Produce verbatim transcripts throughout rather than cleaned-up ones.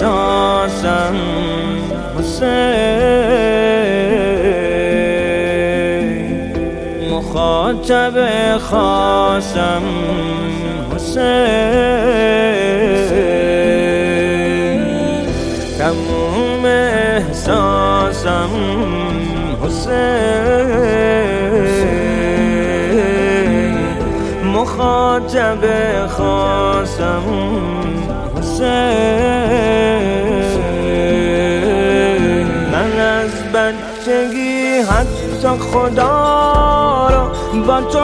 احساسم حسین، مخاطب خاصم حسین، تموم احساسم حسین، مخاطب خاصم حسین. من از بچگی حتی خدا را با تو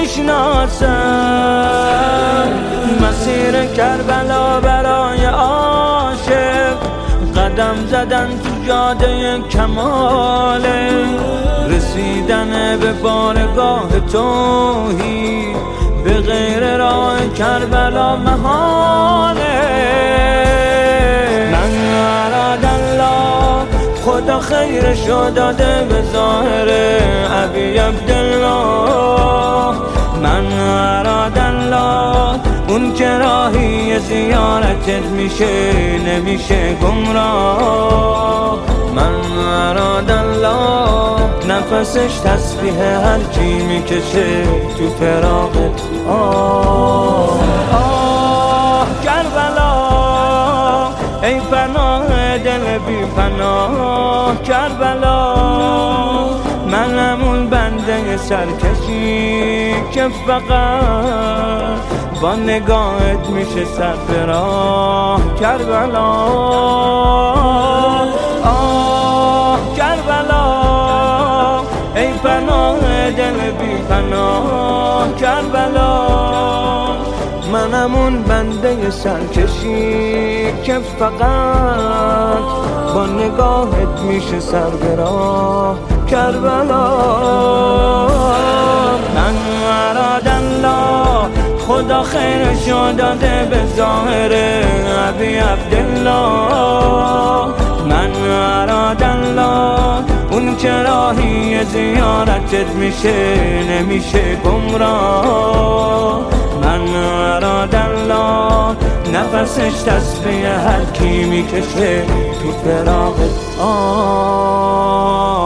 میشناسم، مسیر کربلا برای عاشق قدم زدن تو جاده کماله، رسیدن به بارگاه توحید به غیر راه کربلا محاله. من اراد الله خدا خیرشو داده به ظاهر ابی عبدالله، من اراد الله اون که راهی زیارتت میشه نمیشه گمراه. من اراد الله نفسش تسبیح هر کی میکشه تو فراقت. آه آه کربلا ای پناه دل بی پناه کربلا، من همون بنده سرکشی که فقط با نگاهت میشه سر به راه کربلا. آه کربلا ای پناه دل بی پناه کربلا، من همون بنده سرکشی که فقط با نگاهت میشه سر به راه کربلا. من اراد الله خدا خیرشو داده به ظاهر ابی عبدالله، من اراد الله اون که راهی زیارتت میشه نمیشه گمراه. من اراد الله نفسش تسبیح هر کی میکشه تو فراقت. آه